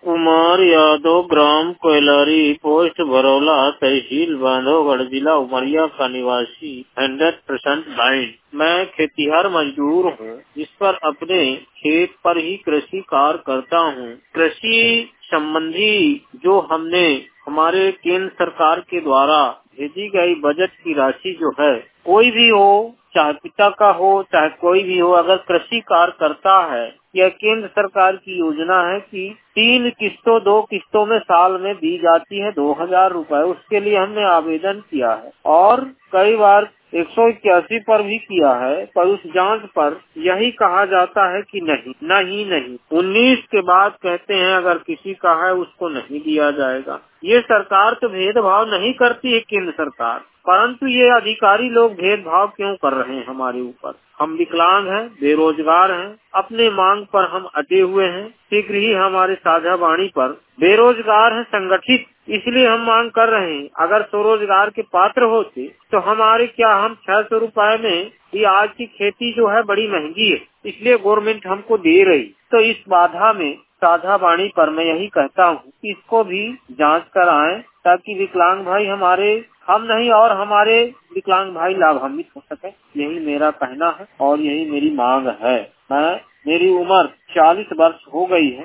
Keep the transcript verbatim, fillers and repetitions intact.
कुमार यादव, ग्राम कोयलारी, पोस्ट भरौला, तहसील बांधवगढ़, जिला उमरिया का निवासी, हंड्रेड परसेंट ब्लाइंड। मैं खेतिहर मजदूर हूँ, जिस पर अपने खेत पर ही कृषि कार्य करता हूँ। कृषि संबंधी जो हमने हमारे केंद्र सरकार के द्वारा भेजी गई बजट की राशि जो है, कोई भी हो, चाहे पिता का हो चाहे कोई भी हो, अगर कृषि कार्य करता है, यह केंद्र सरकार की योजना है कि तीन किस्तों दो किस्तों में साल में दी जाती है दो हजार रूपए। उसके लिए हमने आवेदन किया है और कई बार एक सौ इक्यासी पर भी किया है, पर उस जांच पर यही कहा जाता है कि नहीं नहीं नहीं उन्नीस के बाद कहते हैं अगर किसी का है उसको नहीं दिया जाएगा। ये सरकार तो भेदभाव नहीं करती है केंद्र सरकार, परंतु ये अधिकारी लोग भेदभाव क्यों कर रहे हैं हमारे ऊपर। हम विकलांग हैं, बेरोजगार हैं, अपने मांग पर हम अटे हुए हैं। शीघ्र ही हमारे साझा वाणी पर बेरोजगार है संगठित, इसलिए हम मांग कर रहे हैं। अगर स्वरोजगार के पात्र होते तो हमारे क्या हम छह सौ रूपये में, ये आज की खेती जो है बड़ी महंगी है, इसलिए गवर्नमेंट हमको दे रही। तो इस बाधा में साझा वाणी पर मैं यही कहता हूँ कि इसको भी जांच कराएं, ताकि विकलांग भाई हमारे, हम नहीं और हमारे विकलांग भाई लाभान्वित हो सके। यही मेरा कहना है और यही मेरी मांग है। मैं मेरी उम्र चालीस वर्ष हो गई है।